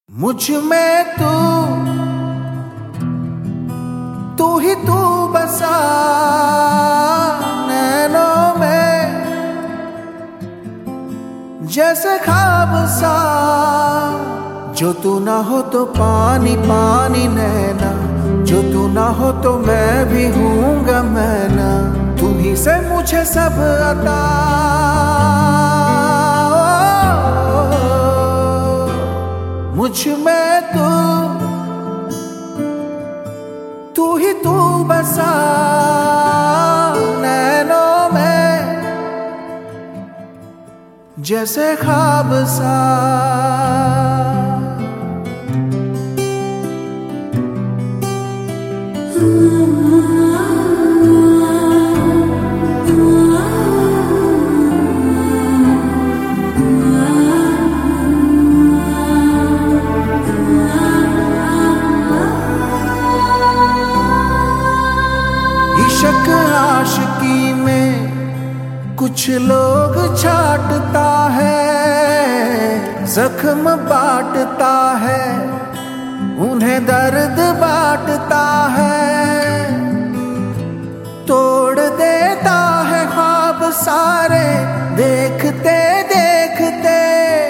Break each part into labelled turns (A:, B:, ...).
A: मुझ में तू ही तू बसा नैनों में, जैसे ख्वाब सा। जो तू ना हो तो पानी पानी नैना, जो तू ना हो तो मैं भी हूँगा मैं ना। तुम्ही से मुझे सब अता, मुझ में तू ही तू बसा नैनों में, जैसे ख्वाब सा। इश्क आशिकी में कुछ लोग छाटता है, जख्म बांटता है, उन्हें दर्द बांटता है। तोड़ देता है ख्वाब सारे देखते देखते,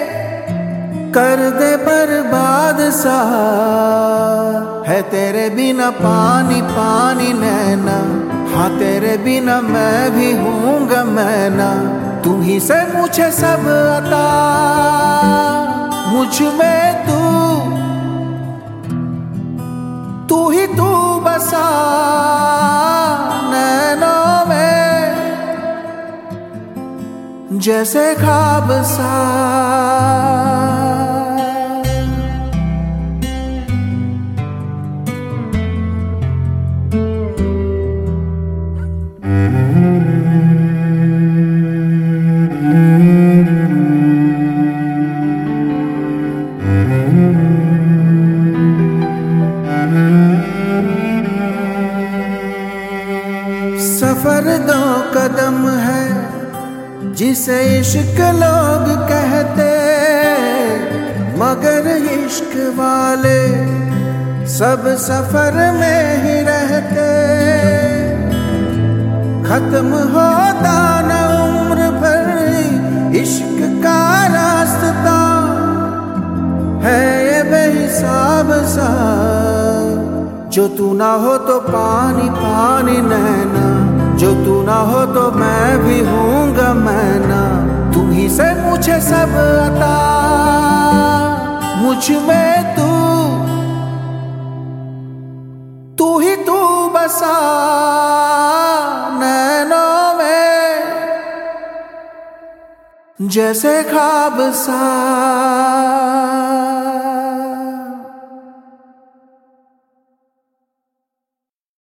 A: कर दे बर्बाद सा। है तेरे बिना पानी पानी नैना, हाँ तेरे बिना मैं भी हूँगा मैं ना। तुम्ही से मुझे सब अता, मुझ में तू ही तू बसा नैनों में, जैसे ख्वाब सा। सफर दो कदम है जिसे इश्क लोग कहते, मगर इश्क वाले सब सफर में ही रहते। खत्म होता न उम्र भर इश्क का रास्ता, है ये बेहिसाब सा। जो तू ना हो तो पानी पानी नैना, जो तू ना हो तो मैं भी हूँगा मैं ना। तुम्ही से मुझे सब अता, मुझ में तू ही तू बसा नैनों में, जैसे ख्वाब सा।